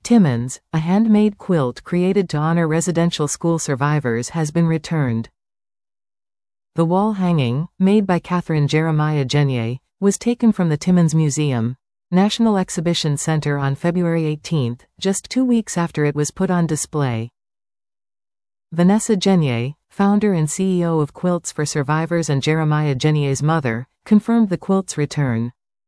Timmins, a handmade quilt created to honor residential school survivors, has been returned. The wall hanging, made by Catherine Jeremiah Genier, was taken from the Timmins Museum, National Exhibition Center on February 18, just 2 weeks after it was put on display. Vanessa Genier, founder and CEO of Quilts for Survivors and Jeremiah Genier's mother, confirmed the quilt's return.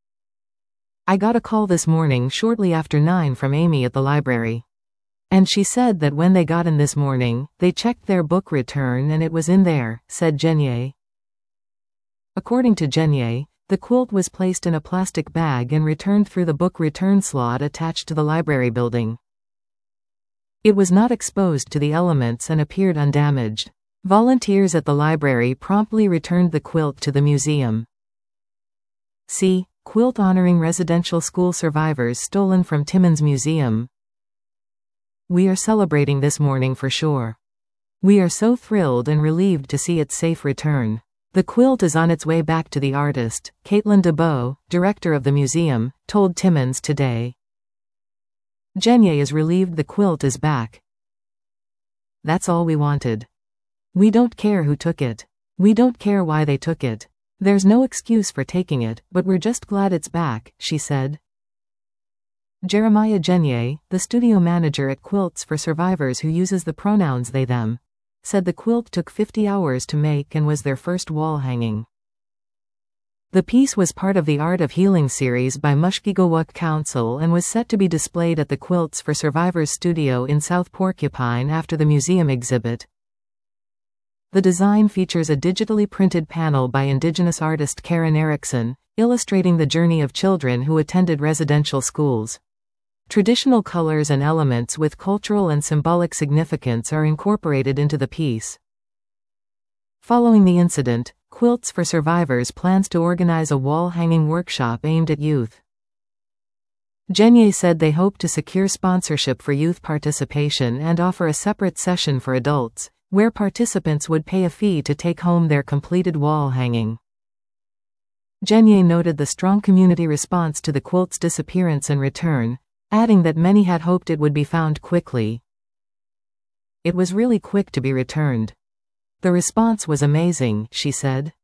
"I got a call this morning shortly after 9 from Amy at the library. And she said that when they got in this morning, they checked their book return and it was in there," said Genier. According to Genier, the quilt was placed in a plastic bag and returned through the book return slot attached to the library building. It was not exposed to the elements and appeared undamaged. Volunteers at the library promptly returned the quilt to the museum. See, quilt honoring residential school survivors stolen from Timmins Museum. "We are celebrating this morning for sure. We are so thrilled and relieved to see its safe return. The quilt is on its way back to the artist," Caitlin DeBow, director of the museum, told Timmins Today. Genier is relieved the quilt is back. "That's all we wanted. We don't care who took it. We don't care why they took it. There's no excuse for taking it, but we're just glad it's back," she said. Jeremiah Genier, the studio manager at Quilts for Survivors who uses the pronouns they them, said the quilt took 50 hours to make and was their first wall hanging. The piece was part of the Art of Healing series by Mushkegowuk Council and was set to be displayed at the Quilts for Survivors studio in South Porcupine after the museum exhibit. The design features a digitally printed panel by Indigenous artist Karen Erickson, illustrating the journey of children who attended residential schools. Traditional colors and elements with cultural and symbolic significance are incorporated into the piece. Following the incident, Quilts for Survivors plans to organize a wall-hanging workshop aimed at youth. Genier said they hope to secure sponsorship for youth participation and offer a separate session for adults, where participants would pay a fee to take home their completed wall hanging. Genier noted the strong community response to the quilt's disappearance and return, adding that many had hoped it would be found quickly. "It was really quick to be returned. The response was amazing," she said.